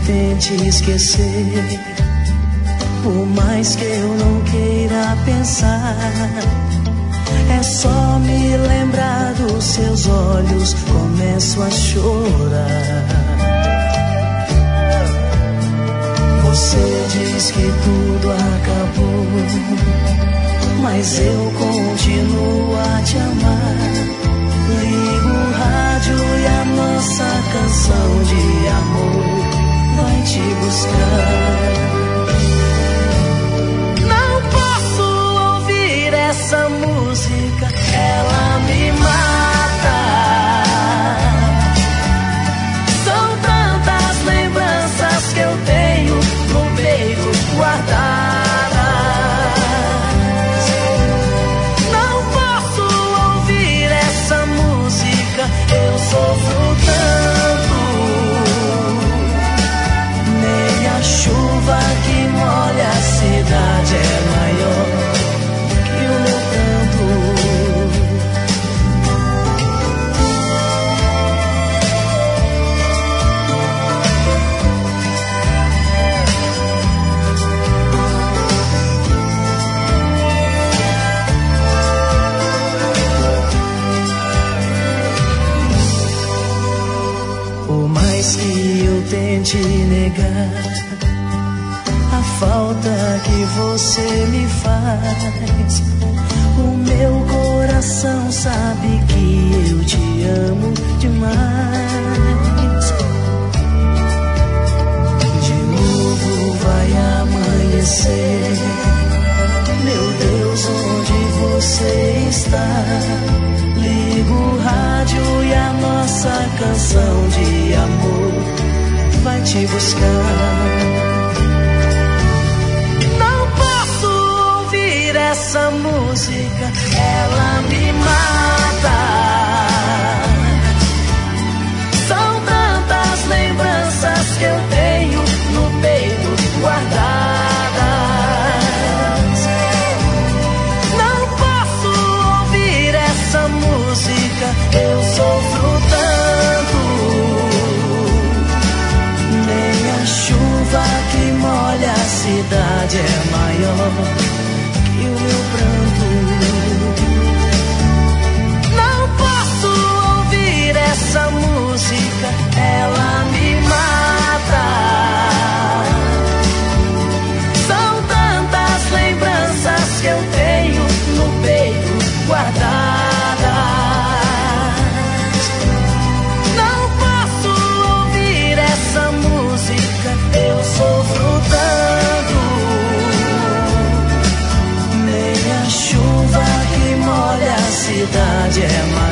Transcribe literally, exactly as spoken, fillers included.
tente esquecer, por mais que eu não queira pensar, é só me lembrar dos seus olhos, começo a chorar. Você diz que tudo acabou, mas eu continuo a te amar. Ligo o rádio e a nossa canção de amor vai te buscar. Não posso ouvir essa música, ela me mata. São tantas lembranças que eu tenho no peito guardadas. Não posso ouvir essa música, eu sofro tanto. Nem a chuva que molha a cidade é maior que o meu canto. Por mais que eu tente negar a falta que você me faz, o meu coração sabe que eu te amo demais. De novo vai amanhecer, meu Deus, onde você está? Ligo o rádio e a nossa canção de amor vai te buscar. Não posso ouvir essa música, ela me mata. São tantas lembranças que eu tenho no peito guardadas. Não posso ouvir essa música, eu sofro tanto. Nem a chuva que molha a cidade é maior que o meu pranto. Não posso ouvir essa música, ela me mata. São tantas lembranças que eu tenho no peito guardadas. Não posso ouvir essa música, eu sofro tanto. Nem a chuva que molha a cidade é mais